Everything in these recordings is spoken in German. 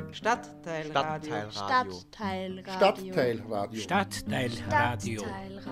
Stadtteilradio. Stadtteilradio. Stadtteilradio.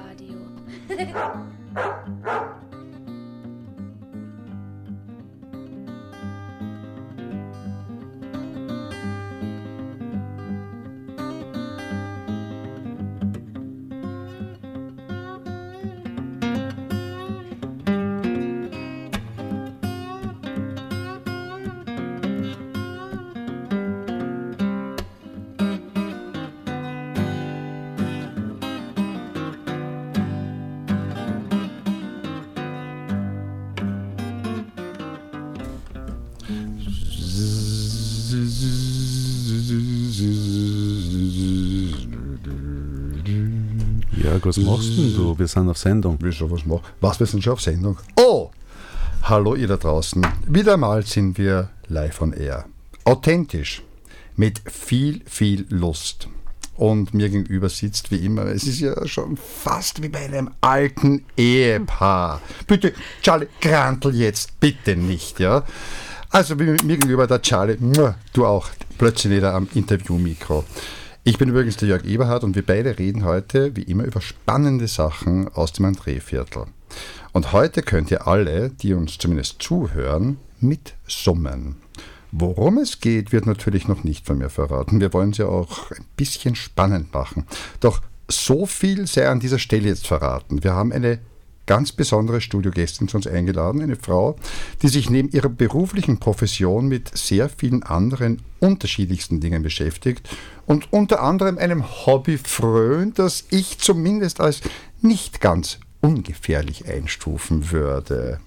Jörg, was machst denn du? Wir sind auf Sendung. Wieso, was, wir sind schon auf Sendung? Oh, hallo ihr da draußen. Wieder mal sind wir live on air. Authentisch, mit viel, viel Lust. Und mir gegenüber sitzt wie immer, es ist ja schon fast wie bei einem alten Ehepaar. Bitte, Charlie, grantel jetzt bitte nicht, ja? Also wie mir gegenüber der Charlie, du auch, plötzlich wieder am Interviewmikro. Ich bin übrigens der Jörg Eberhard und wir beide reden heute, wie immer, über spannende Sachen aus dem André-Viertel. Und heute könnt ihr alle, die uns zumindest zuhören, mitsummen. Worum es geht, wird natürlich noch nicht von mir verraten. Wir wollen es ja auch ein bisschen spannend machen. Doch so viel sei an dieser Stelle jetzt verraten. Wir haben eine ganz besondere Studiogästin zu uns eingeladen, eine Frau, die sich neben ihrer beruflichen Profession mit sehr vielen anderen unterschiedlichsten Dingen beschäftigt und unter anderem einem Hobby frönt, das ich zumindest als nicht ganz ungefährlich einstufen würde.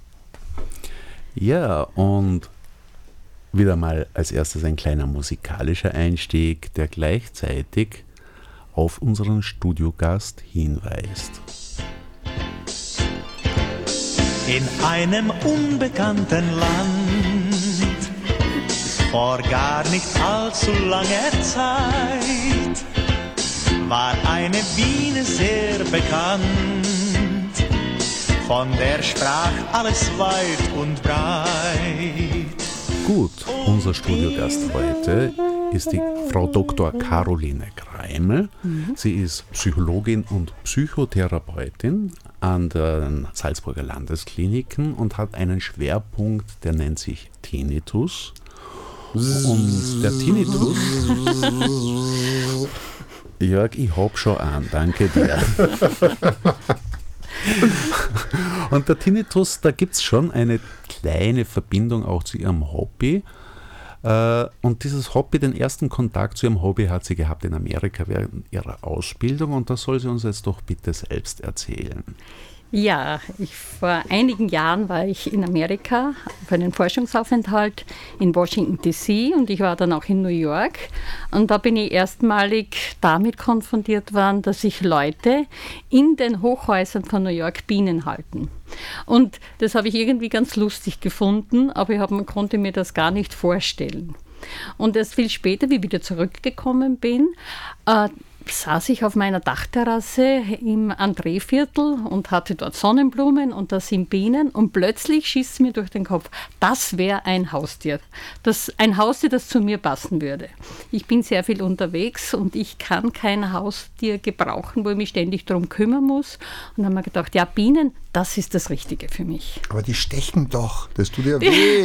Ja, und wieder mal als erstes ein kleiner musikalischer Einstieg, der gleichzeitig auf unseren Studiogast hinweist. In einem unbekannten Land, vor gar nicht allzu langer Zeit, war eine Biene sehr bekannt, von der sprach alles weit und breit. Gut, unser Studiogast heute ist die Frau Dr. Caroline Greimel. Sie ist Psychologin und Psychotherapeutin an den Salzburger Landeskliniken und hat einen Schwerpunkt, der nennt sich Tinnitus. Und der Tinnitus... Jörg, ich hab schon an, danke dir. Und der Tinnitus, da gibt es schon eine kleine Verbindung auch zu ihrem Hobby. Und dieses Hobby, den ersten Kontakt zu ihrem Hobby hat sie gehabt in Amerika während ihrer Ausbildung und das soll sie uns jetzt doch bitte selbst erzählen. Ja, vor einigen Jahren war ich in Amerika für einen Forschungsaufenthalt in Washington D.C. und ich war dann auch in New York und da bin ich erstmalig damit konfrontiert worden, dass sich Leute in den Hochhäusern von New York Bienen halten. Und das habe ich irgendwie ganz lustig gefunden, aber konnte mir das gar nicht vorstellen. Und erst viel später, wie ich wieder zurückgekommen bin, saß ich auf meiner Dachterrasse im André-Viertel und hatte dort Sonnenblumen und da sind Bienen und plötzlich schießt es mir durch den Kopf, das wäre ein Haustier. Ein Haustier, das zu mir passen würde. Ich bin sehr viel unterwegs und ich kann kein Haustier gebrauchen, wo ich mich ständig darum kümmern muss. Und dann habe ich mir gedacht, ja, Bienen, das ist das Richtige für mich. Aber die stechen doch, das tut ja weh.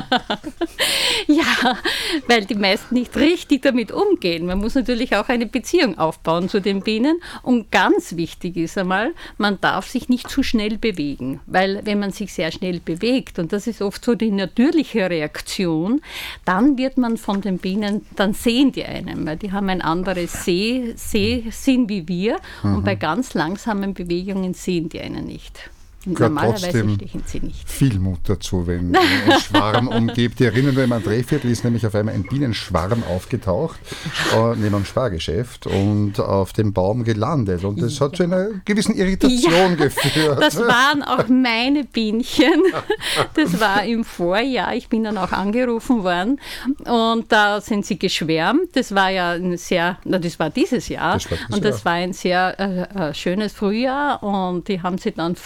Ja, weil die meisten nicht richtig damit umgehen. Man muss natürlich auch eine Beziehung aufbauen zu den Bienen. Und ganz wichtig ist einmal, man darf sich nicht zu schnell bewegen. Weil wenn man sich sehr schnell bewegt, und das ist oft so die natürliche Reaktion, dann wird man von den Bienen, dann sehen die einen, weil die haben ein anderes Sehsinn wie wir. Und bei ganz langsamen Bewegungen sehen die einen nicht. Normalerweise stechen sie nicht. Viel Mut dazu, wenn ein Schwarm umgibt. Ich erinnere mich, im André-Viertel ist nämlich auf einmal ein Bienenschwarm aufgetaucht, neben einem Spargeschäft und auf dem Baum gelandet. Und das hat zu einer gewissen Irritation geführt. Das waren auch meine Bienchen. Das war im Vorjahr. Ich bin dann auch angerufen worden und da sind sie geschwärmt. Das war ja das war dieses Jahr. Das war ein sehr schönes Frühjahr und die haben sie dann vermehrt.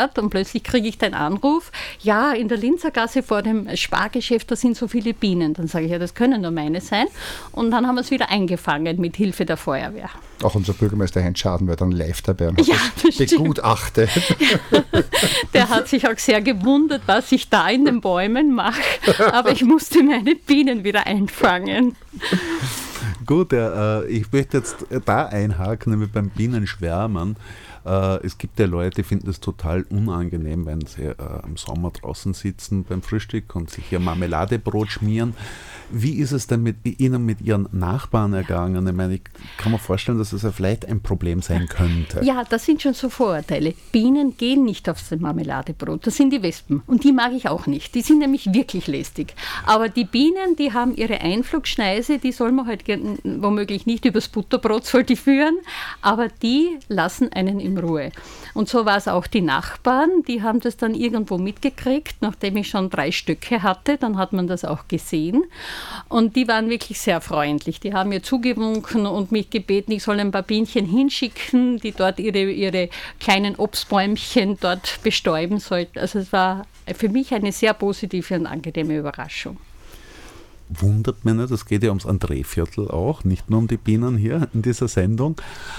gehört und plötzlich kriege ich den Anruf, ja, in der Linzergasse vor dem Spargeschäft, da sind so viele Bienen. Dann sage ich, ja, das können nur meine sein. Und dann haben wir es wieder eingefangen mit Hilfe der Feuerwehr. Auch unser Bürgermeister Heinz Schaden war dann live dabei und hat Ja, das das begutachtet. Der hat sich auch sehr gewundert, was ich da in den Bäumen mache, aber ich musste meine Bienen wieder einfangen. Gut, ich möchte jetzt da einhaken, nämlich beim Bienenschwärmen. Es gibt ja Leute, die finden es total unangenehm, wenn sie im Sommer draußen sitzen beim Frühstück und sich ihr Marmeladebrot schmieren. Wie ist es denn mit Ihnen, mit Ihren Nachbarn ergangen? Ich meine, ich kann mir vorstellen, dass es ja vielleicht ein Problem sein könnte. Ja, das sind schon so Vorurteile. Bienen gehen nicht aufs Marmeladebrot, das sind die Wespen. Und die mag ich auch nicht. Die sind nämlich wirklich lästig. Aber die Bienen, die haben ihre Einflugschneise, die soll man halt womöglich nicht übers Butterbrot soll die führen, aber die lassen einen in Ruhe. Und so war es auch die Nachbarn, die haben das dann irgendwo mitgekriegt, nachdem ich schon 3 Stöcke hatte, dann hat man das auch gesehen. Und die waren wirklich sehr freundlich. Die haben mir zugewunken und mich gebeten, ich soll ein paar Bienchen hinschicken, die dort ihre kleinen Obstbäumchen dort bestäuben sollten. Also es war für mich eine sehr positive und angenehme Überraschung. Wundert mich nicht, es geht ja ums André-Viertel auch, nicht nur um die Bienen hier in dieser Sendung.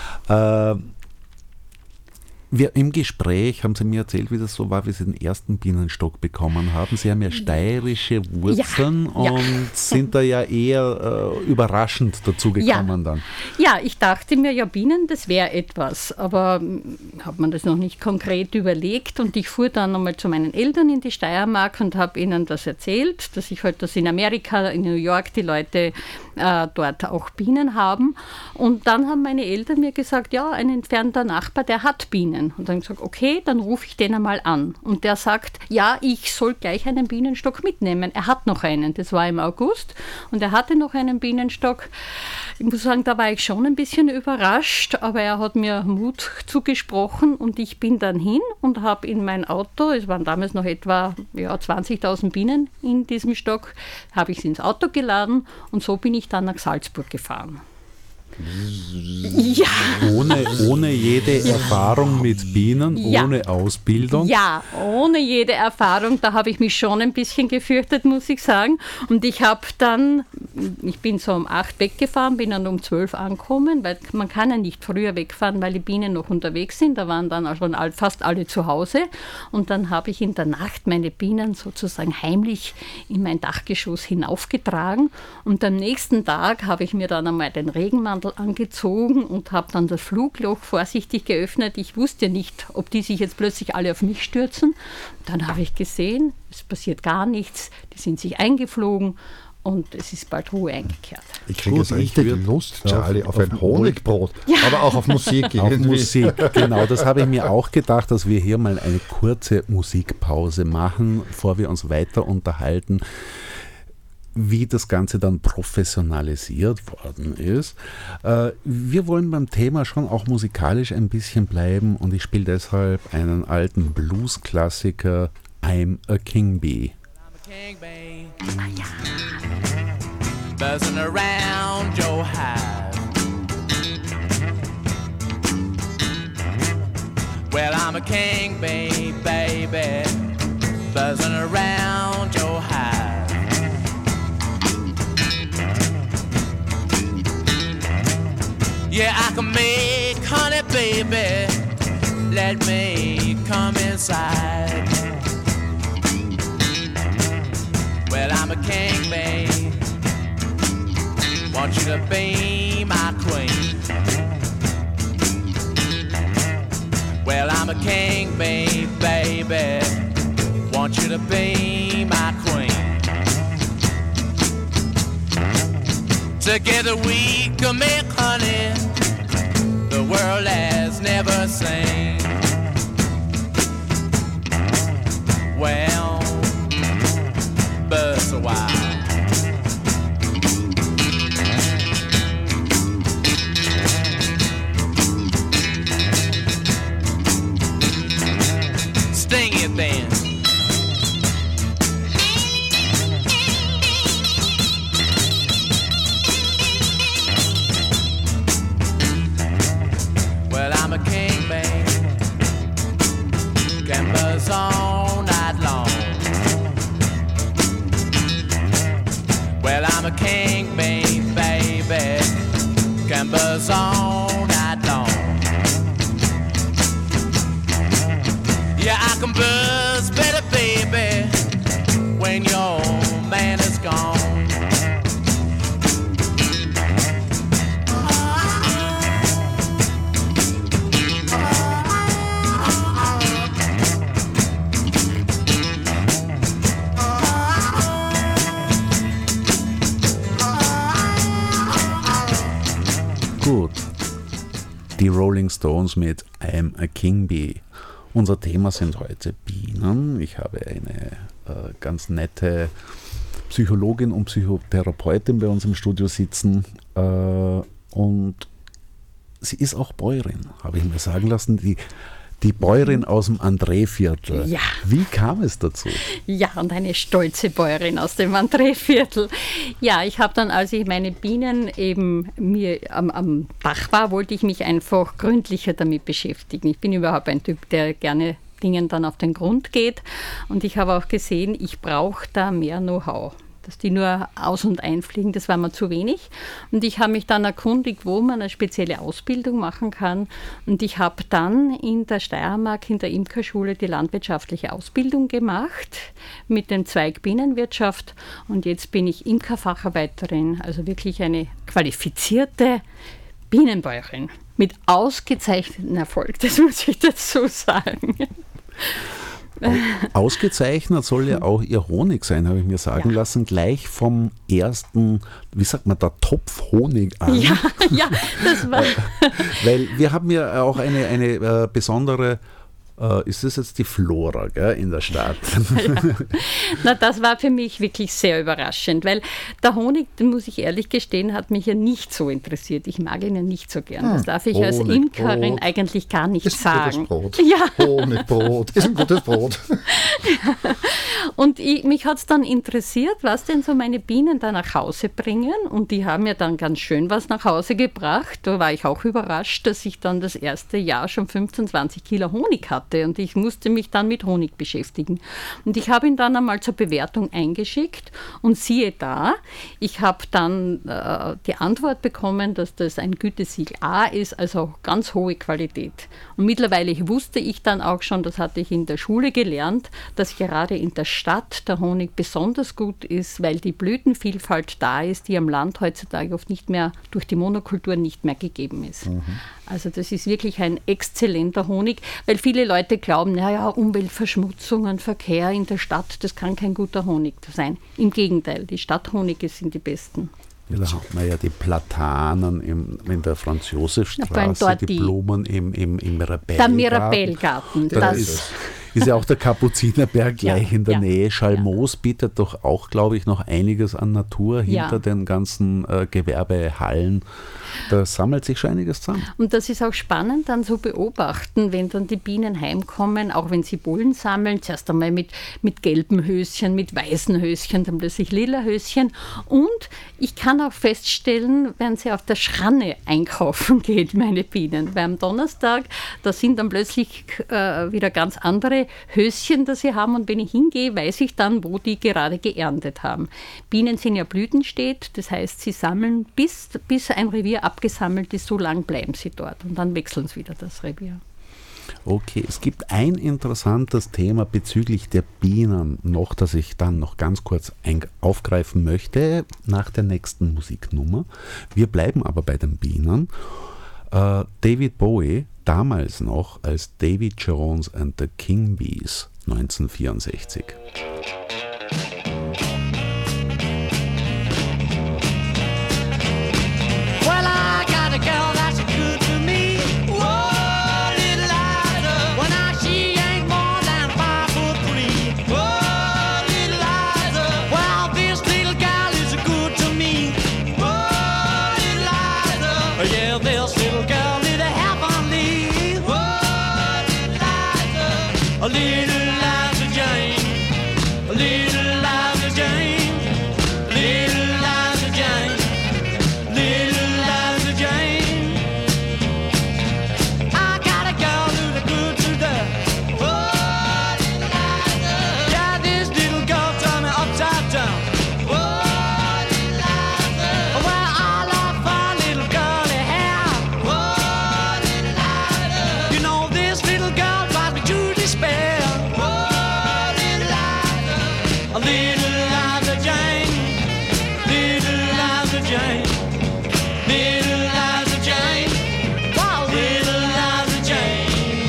Im Gespräch haben Sie mir erzählt, wie das so war, wie Sie den ersten Bienenstock bekommen haben. Sie haben ja steirische Wurzeln und sind da ja eher überraschend dazu gekommen dann. Ja, ich dachte mir, ja, Bienen, das wäre etwas, aber hat man das noch nicht konkret überlegt und ich fuhr dann nochmal zu meinen Eltern in die Steiermark und habe ihnen das erzählt, dass ich halt das in Amerika, in New York die Leute dort auch Bienen haben und dann haben meine Eltern mir gesagt, ja, ein entfernter Nachbar, der hat Bienen. Und dann habe ich gesagt, okay, dann rufe ich den einmal an. Und der sagt, ja, ich soll gleich einen Bienenstock mitnehmen. Er hat noch einen, das war im August. Und er hatte noch einen Bienenstock. Ich muss sagen, da war ich schon ein bisschen überrascht, aber er hat mir Mut zugesprochen und ich bin dann hin und habe in mein Auto, es waren damals noch etwa 20.000 Bienen in diesem Stock, habe ich sie ins Auto geladen und so bin ich dann nach Salzburg gefahren. Ja. Ohne jede Erfahrung mit Bienen, Ja. ohne Ausbildung. Ja, ohne jede Erfahrung, da habe ich mich schon ein bisschen gefürchtet, muss ich sagen. Und ich bin so um 8 weggefahren, bin dann um 12 angekommen, weil man kann ja nicht früher wegfahren, weil die Bienen noch unterwegs sind. Da waren dann schon fast alle zu Hause. Und dann habe ich in der Nacht meine Bienen sozusagen heimlich in mein Dachgeschoss hinaufgetragen. Und am nächsten Tag habe ich mir dann einmal den Regenmantel angezogen und habe dann das Flugloch vorsichtig geöffnet. Ich wusste nicht, ob die sich jetzt plötzlich alle auf mich stürzen. Dann habe ich gesehen, es passiert gar nichts. Die sind sich eingeflogen und es ist bald Ruhe eingekehrt. Ich kriege jetzt richtig Lust, Charlie, auf ein Honigbrot, Ja. aber auch auf Musik. Auf irgendwie. Musik, genau, das habe ich mir auch gedacht, dass wir hier mal eine kurze Musikpause machen, bevor wir uns weiter unterhalten, wie das Ganze dann professionalisiert worden ist. Wir wollen beim Thema schon auch musikalisch ein bisschen bleiben und ich spiele deshalb einen alten Blues-Klassiker, I'm a King Bee. King bee, buzzing around your hive. Well, I'm a king bee, baby, buzzing around your hive. Yeah, I can make honey, baby, let me come inside. Well, I'm a king bee, want you to be my queen. Well, I'm a king bee, baby, want you to be my queen. Together we can make honey the world has never seen. Well, but a while. Sting it then. Well, I'm a king, babe. Can I'm a king, baby. Can buzz all night long. Yeah, I can buzz better, baby, when your man is gone. Gut, die Rolling Stones mit I'm a King Bee. Unser Thema sind heute Bienen. Ich habe eine ganz nette Psychologin und Psychotherapeutin bei uns im Studio sitzen und sie ist auch Bäuerin, habe ich mir sagen lassen. Die Bäuerin aus dem André-Viertel. Ja. Wie kam es dazu? Ja, und eine stolze Bäuerin aus dem André-Viertel. Ja, ich habe dann, als ich meine Bienen eben mir am Dach war, wollte ich mich einfach gründlicher damit beschäftigen. Ich bin überhaupt ein Typ, der gerne Dingen dann auf den Grund geht. Und ich habe auch gesehen, ich brauche da mehr Know-how. Dass die nur aus- und einfliegen, das war mir zu wenig. Und ich habe mich dann erkundigt, wo man eine spezielle Ausbildung machen kann. Und ich habe dann in der Steiermark in der Imkerschule die landwirtschaftliche Ausbildung gemacht mit dem Zweig Bienenwirtschaft. Und jetzt bin ich Imkerfacharbeiterin, also wirklich eine qualifizierte Bienenbäuerin mit ausgezeichnetem Erfolg, das muss ich dazu sagen. Ausgezeichnet soll ja auch ihr Honig sein, habe ich mir sagen lassen, gleich vom ersten, wie sagt man, der Topf Honig an. Ja, das war... Weil wir haben ja auch eine besondere, ist das jetzt die Flora, gell, in der Stadt? Ja. Na, das war für mich wirklich sehr überraschend, weil der Honig, muss ich ehrlich gestehen, hat mich ja nicht so interessiert. Ich mag ihn ja nicht so gern. Das darf ich als Imkerin eigentlich gar nicht sagen. Ist ein gutes Brot. Ja. Honigbrot ist ein gutes Brot. Und mich hat es dann interessiert, was denn so meine Bienen da nach Hause bringen. Und die haben ja dann ganz schön was nach Hause gebracht. Da war ich auch überrascht, dass ich dann das erste Jahr schon 15, 20 Kilo Honig hatte. Und ich musste mich dann mit Honig beschäftigen. Und ich habe ihn dann einmal zur Bewertung eingeschickt. Und siehe da, ich habe dann die Antwort bekommen, dass das ein Gütesiegel A ist, also ganz hohe Qualität. Und mittlerweile wusste ich dann auch schon, das hatte ich in der Schule gelernt, dass gerade in der Stadt der Honig besonders gut ist, weil die Blütenvielfalt da ist, die am Land heutzutage oft nicht mehr durch die Monokultur nicht mehr gegeben ist. Also das ist wirklich ein exzellenter Honig, weil viele Leute glauben, naja, Umweltverschmutzungen, Verkehr in der Stadt, das kann kein guter Honig sein. Im Gegenteil, die Stadthonige sind die besten. Ja, da hat man ja die Platanen in der Franz-Josef-Straße, dort die Blumen im Mirabellgarten. Der Mirabellgarten. Das ist ja auch der Kapuzinerberg gleich in der Nähe. Schalmoos bietet doch auch, glaube ich, noch einiges an Natur hinter den ganzen Gewerbehallen. Da sammelt sich schon einiges zusammen. Und das ist auch spannend dann zu beobachten, wenn dann die Bienen heimkommen, auch wenn sie Bullen sammeln, zuerst einmal mit gelben Höschen, mit weißen Höschen, dann plötzlich lila Höschen. Und ich kann auch feststellen, wenn sie auf der Schranne einkaufen geht, meine Bienen, weil am Donnerstag, da sind dann plötzlich wieder ganz andere Höschen, die sie haben. Und wenn ich hingehe, weiß ich dann, wo die gerade geerntet haben. Bienen sind ja blütenstät, das heißt, sie sammeln bis ein Revier abgesammelt ist, so lang bleiben sie dort und dann wechseln sie wieder das Revier. Okay, es gibt ein interessantes Thema bezüglich der Bienen noch, das ich dann noch ganz kurz aufgreifen möchte nach der nächsten Musiknummer. Wir bleiben aber bei den Bienen. David Bowie, damals noch als Davy Jones and the King Bees, 1964. A little Liza Jane, Jane. Little Liza Jane. Wow. Little Liza Jane.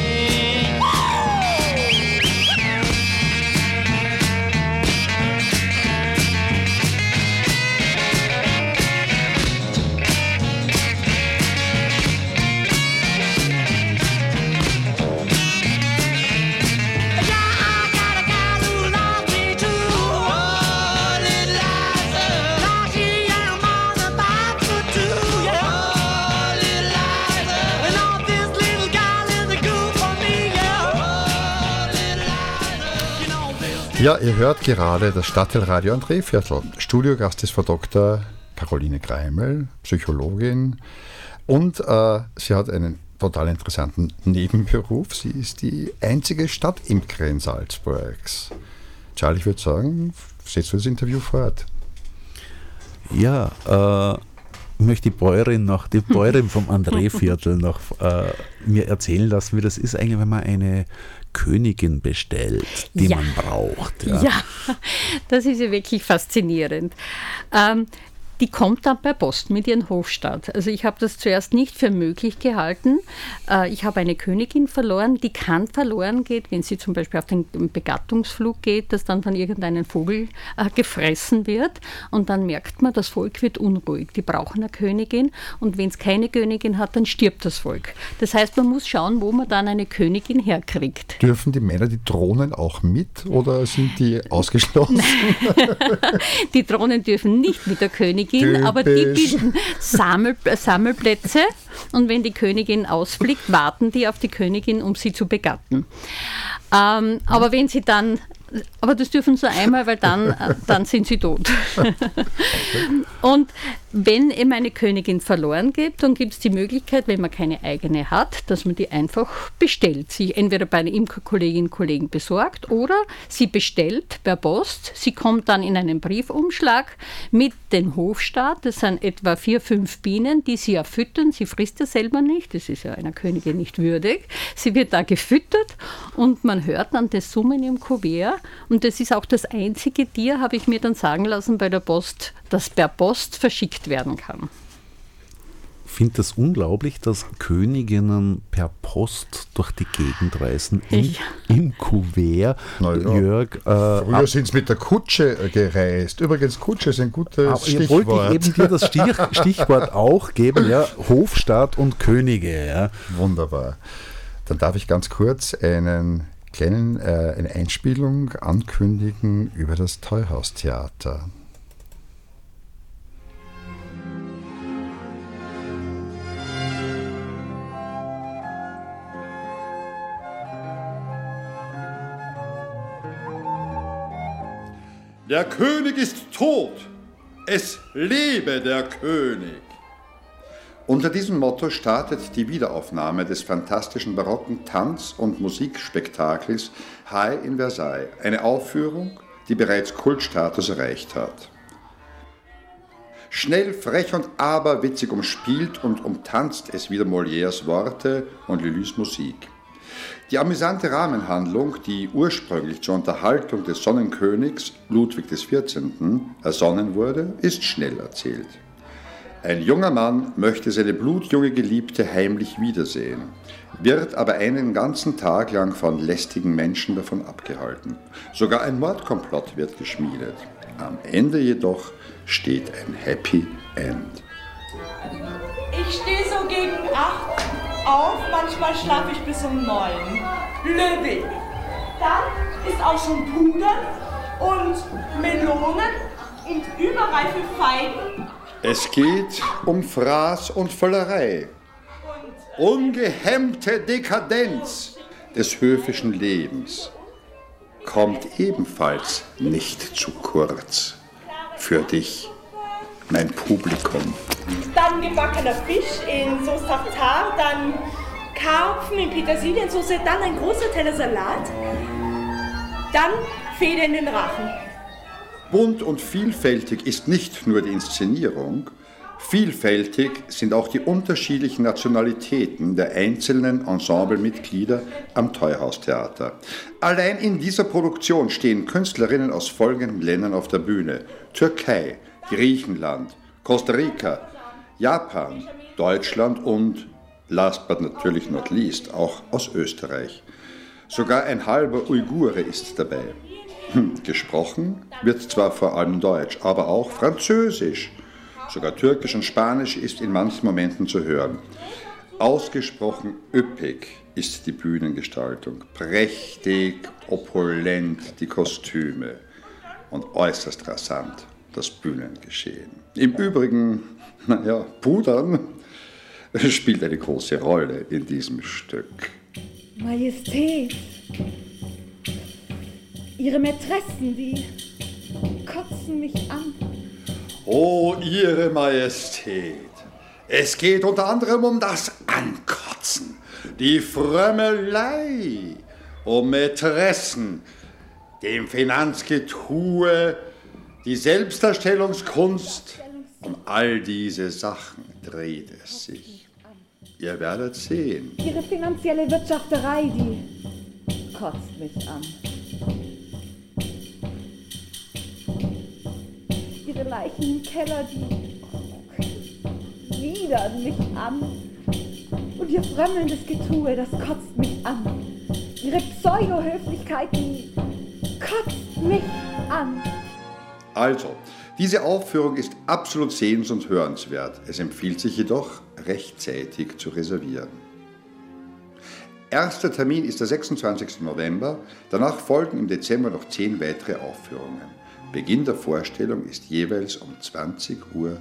Ja, ihr hört gerade das Stadtteilradio am Drehviertel. Studiogast ist Frau Dr. Caroline Greimel, Psychologin, und sie hat einen total interessanten Nebenberuf. Sie ist die einzige Stadtimkerin Salzburgs. Charlie, ich würde sagen, setzt du das Interview fort. Ja, ich möchte die Bäuerin vom André-Viertel noch mir erzählen lassen, wie das ist eigentlich, wenn man eine Königin bestellt, die man braucht. Ja, das ist ja wirklich faszinierend. Die kommt dann per Post mit ihrem Hofstaat. Also ich habe das zuerst nicht für möglich gehalten. Ich habe eine Königin verloren, die kann verloren gehen, wenn sie zum Beispiel auf den Begattungsflug geht, dass dann von irgendeinem Vogel gefressen wird. Und dann merkt man, das Volk wird unruhig. Die brauchen eine Königin. Und wenn es keine Königin hat, dann stirbt das Volk. Das heißt, man muss schauen, wo man dann eine Königin herkriegt. Dürfen die Männer die Drohnen auch mit oder sind die ausgeschlossen? Die Drohnen dürfen nicht mit der Königin, aber die bilden Sammelplätze, und wenn die Königin ausfliegt, warten die auf die Königin, um sie zu begatten. Aber wenn sie dann, aber das dürfen sie einmal, weil dann sind sie tot. Und wenn eben eine Königin verloren geht, dann gibt es die Möglichkeit, wenn man keine eigene hat, dass man die einfach bestellt. Sie entweder bei einer Imkerkollegin, Kollegen besorgt oder sie bestellt per Post. Sie kommt dann in einen Briefumschlag mit dem Hofstaat. Das sind etwa 4-5 Bienen, die sie ja füttern. Sie frisst ja selber nicht. Das ist ja einer Königin nicht würdig. Sie wird da gefüttert und man hört dann das Summen im Kuvert. Und das ist auch das einzige Tier, habe ich mir dann sagen lassen bei der Post, das per Post verschickt werden kann. Ich finde das unglaublich, dass Königinnen per Post durch die Gegend reisen, im Kuvert. Ja. Jörg, früher sind sie mit der Kutsche gereist. Übrigens, Kutsche ist ein gutes Stichwort. Wollte ich eben dir das Stichwort auch geben, ja, Hofstaat und Könige. Ja. Wunderbar. Dann darf ich ganz kurz eine Einspielung ankündigen über das Teuhaustheater. Der König ist tot, es lebe der König. Unter diesem Motto startet die Wiederaufnahme des fantastischen barocken Tanz- und Musikspektakels High in Versailles, eine Aufführung, die bereits Kultstatus erreicht hat. Schnell, frech und aberwitzig umspielt und umtanzt es wieder Molières Worte und Lully's Musik. Die amüsante Rahmenhandlung, die ursprünglich zur Unterhaltung des Sonnenkönigs Ludwig XIV. Ersonnen wurde, ist schnell erzählt. Ein junger Mann möchte seine blutjunge Geliebte heimlich wiedersehen, wird aber einen ganzen Tag lang von lästigen Menschen davon abgehalten. Sogar ein Mordkomplott wird geschmiedet. Am Ende jedoch steht ein Happy End. Ich stehe so gegen 8 auf, manchmal schlafe ich bis um 9. Löwig. Dann ist auch schon Pudern und Melonen und überreife Feigen. Es geht um Fraß und Völlerei. Ungehemmte Dekadenz des höfischen Lebens kommt ebenfalls nicht zu kurz. Für dich, mein Publikum. Dann gebackener Fisch in Sauce Tartare, dann Karpfen in Petersiliensoße, dann ein großer Teller Salat, dann Feder in den Rachen. Bunt und vielfältig ist nicht nur die Inszenierung, vielfältig sind auch die unterschiedlichen Nationalitäten der einzelnen Ensemblemitglieder am Teuhaustheater. Allein in dieser Produktion stehen Künstlerinnen aus folgenden Ländern auf der Bühne: Türkei, Griechenland, Costa Rica, Japan, Deutschland und, last but natürlich not least, auch aus Österreich. Sogar ein halber Uigure ist dabei. Gesprochen wird zwar vor allem Deutsch, aber auch Französisch. Sogar Türkisch und Spanisch ist in manchen Momenten zu hören. Ausgesprochen üppig ist die Bühnengestaltung, prächtig, opulent die Kostüme und äußerst rasant das Bühnengeschehen. Im Übrigen, Pudern spielt eine große Rolle in diesem Stück. Majestät, Ihre Mätressen, die kotzen mich an. Oh, Ihre Majestät, es geht unter anderem um das Ankotzen, die Frömmelei, um Mätressen, dem Finanzgetue, die Selbstdarstellungskunst. Um all diese Sachen dreht es sich. Ihr werdet sehen. Ihre finanzielle Wirtschafterei, die kotzt mich an. Ihre Leichen im Keller, die widern mich an. Und ihr frömmelndes Getue, das kotzt mich an. Ihre Pseudo-Höflichkeit, die kotzt mich an. Also, diese Aufführung ist absolut sehens- und hörenswert. Es empfiehlt sich jedoch, rechtzeitig zu reservieren. Erster Termin ist der 26. November, danach folgen im Dezember noch 10 weitere Aufführungen. Beginn der Vorstellung ist jeweils um 20:02 Uhr.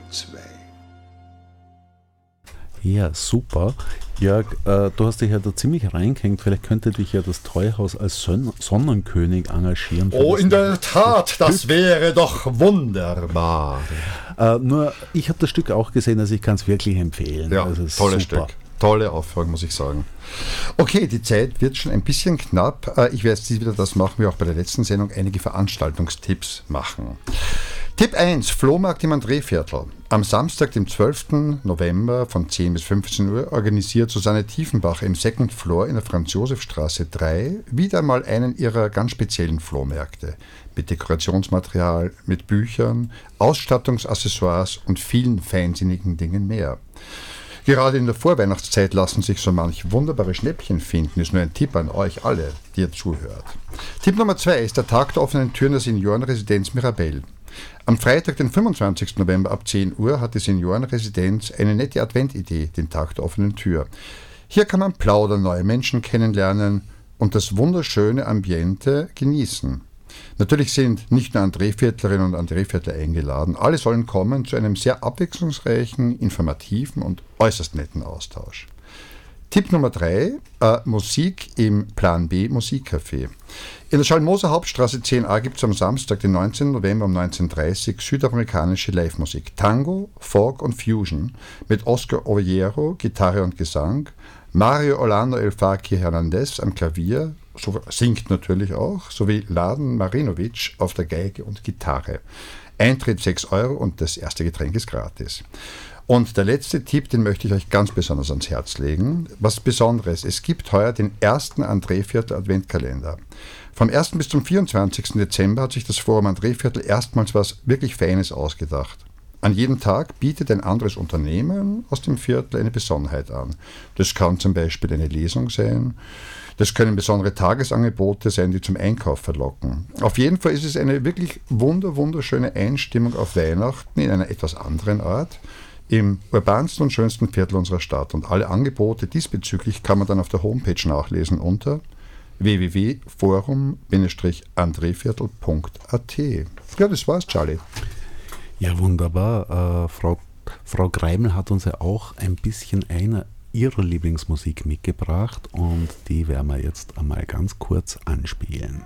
Ja, super. Jörg, du hast dich ja da ziemlich reingehängt. Vielleicht könnte dich ja das Treuhaus als Sonnenkönig engagieren. Oh, in der Tat, das wäre doch wunderbar. Nur, ich habe das Stück auch gesehen, also ich kann es wirklich empfehlen. Ja, also tolles super. Stück. Tolle Aufführung, muss ich sagen. Okay, die Zeit wird schon ein bisschen knapp. Ich werde jetzt wieder, das machen wir auch bei der letzten Sendung, einige Veranstaltungstipps machen. Tipp 1, Flohmarkt im Andréviertel. Am Samstag, dem 12. November von 10 bis 15 Uhr organisiert Susanne Tiefenbach im Second Floor in der Franz-Josef-Straße 3 wieder mal einen ihrer ganz speziellen Flohmärkte. Mit Dekorationsmaterial, mit Büchern, Ausstattungsaccessoires und vielen feinsinnigen Dingen mehr. Gerade in der Vorweihnachtszeit lassen sich so manch wunderbare Schnäppchen finden, ist nur ein Tipp an euch alle, die ihr zuhört. Tipp Nummer 2 ist der Tag der offenen Türen der Seniorenresidenz Mirabell. Am Freitag, den 25. November ab 10 Uhr hat die Seniorenresidenz eine nette Adventidee, den Tag der offenen Tür. Hier kann man plaudern, neue Menschen kennenlernen und das wunderschöne Ambiente genießen. Natürlich sind nicht nur Andréviertlerinnen und Andréviertler eingeladen, alle sollen kommen zu einem sehr abwechslungsreichen, informativen und äußerst netten Austausch. Tipp Nummer 3, Musik im Plan B Musikcafé. In der Schallmoser Hauptstraße 10a gibt es am Samstag, den 19. November um 19:30 Uhr südamerikanische Live-Musik. Tango, Folk und Fusion mit Oscar Oviedo, Gitarre und Gesang, Mario Orlando El Faki Hernandez am Klavier, singt natürlich auch, sowie Laden Marinovic auf der Geige und Gitarre. Eintritt 6 € und das erste Getränk ist gratis. Und der letzte Tipp, den möchte ich euch ganz besonders ans Herz legen. Was Besonderes, es gibt heuer den ersten Andréviertel Adventkalender. Vom 1. bis zum 24. Dezember hat sich das Forum Andréviertel erstmals was wirklich Feines ausgedacht. An jedem Tag bietet ein anderes Unternehmen aus dem Viertel eine Besonderheit an. Das kann zum Beispiel eine Lesung sein, das können besondere Tagesangebote sein, die zum Einkauf verlocken. Auf jeden Fall ist es eine wirklich wunderschöne Einstimmung auf Weihnachten in einer etwas anderen Art, im urbansten und schönsten Viertel unserer Stadt. Und alle Angebote diesbezüglich kann man dann auf der Homepage nachlesen unter www.forum-andreviertel.at. Ja, das war's, Charlie. Ja, wunderbar. Frau Greimel hat uns ja auch ein bisschen einer ihrer Lieblingsmusik mitgebracht und die werden wir jetzt einmal ganz kurz anspielen.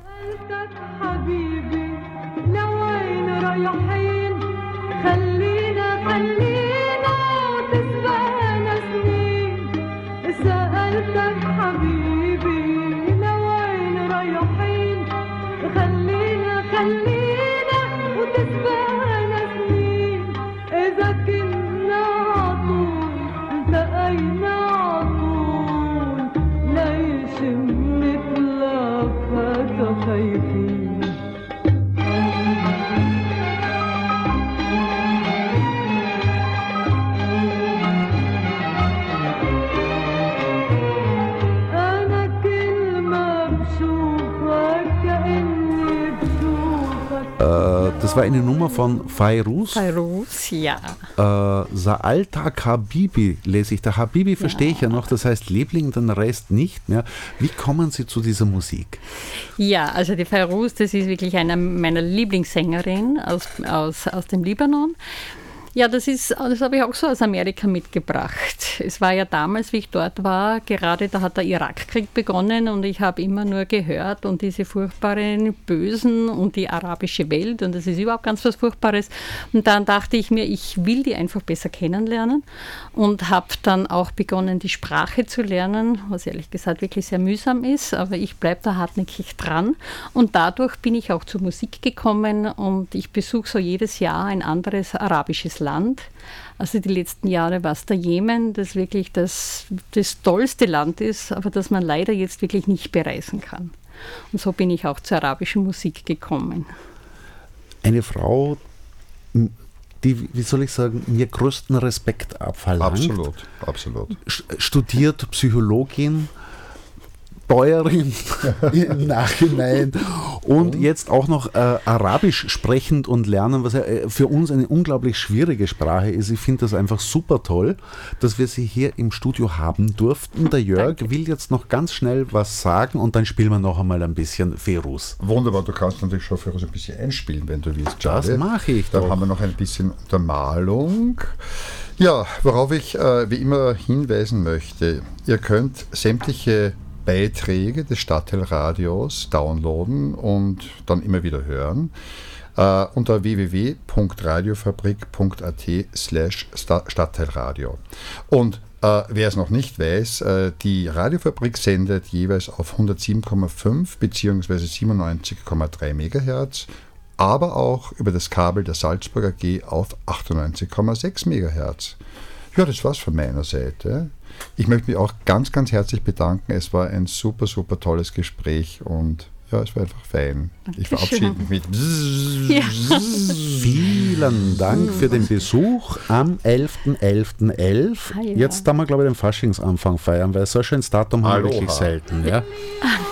Das war eine Nummer von Fairuz. Fairuz, ja. Sa'altak Habibi lese ich. Der Habibi verstehe ich ja noch, das heißt Liebling, den Rest nicht mehr. Wie kommen Sie zu dieser Musik? Ja, also die Fairuz, das ist wirklich eine meiner Lieblingssängerinnen aus dem Libanon. Ja, das habe ich auch so aus Amerika mitgebracht. Es war ja damals, wie ich dort war, gerade da hat der Irakkrieg begonnen und ich habe immer nur gehört und diese furchtbaren Bösen und die arabische Welt und das ist überhaupt ganz was Furchtbares. Und dann dachte ich mir, ich will die einfach besser kennenlernen und habe dann auch begonnen, die Sprache zu lernen, was ehrlich gesagt wirklich sehr mühsam ist, aber ich bleibe da hartnäckig dran und dadurch bin ich auch zur Musik gekommen und ich besuche so jedes Jahr ein anderes arabisches Land. Also die letzten Jahre war es der Jemen, das wirklich das tollste Land ist, aber das man leider jetzt wirklich nicht bereisen kann. Und so bin ich auch zur arabischen Musik gekommen. Eine Frau, die, wie soll ich sagen, mir größten Respekt abverlangt. Absolut. Studiert Psychologin, Bäuerin im Nachhinein und jetzt auch noch Arabisch sprechend und lernen, was ja für uns eine unglaublich schwierige Sprache ist. Ich finde das einfach super toll, dass wir sie hier im Studio haben durften. Der Jörg will jetzt noch ganz schnell was sagen und dann spielen wir noch einmal ein bisschen Fairuz. Wunderbar, du kannst natürlich schon Fairuz ein bisschen einspielen, wenn du willst. Das mache ich Dann doch. haben wir noch ein bisschen Untermalung. Ja, worauf ich wie immer hinweisen möchte, ihr könnt sämtliche Beiträge des Stadtteilradios downloaden und dann immer wieder hören unter www.radiofabrik.at/Stadtteilradio. Und wer es noch nicht weiß, die Radiofabrik sendet jeweils auf 107,5 bzw. 97,3 MHz, aber auch über das Kabel der Salzburg AG auf 98,6 MHz. Ja, das war's von meiner Seite. Ich möchte mich auch ganz, ganz herzlich bedanken. Es war ein super, super tolles Gespräch und ja, es war einfach fein. Ich verabschiede mich mit Vielen Dank für den Besuch am 11.11.11. Ah, ja. Jetzt haben wir, glaube ich, den Faschingsanfang feiern, weil so ein schönes Datum haben wir wirklich selten. Ja?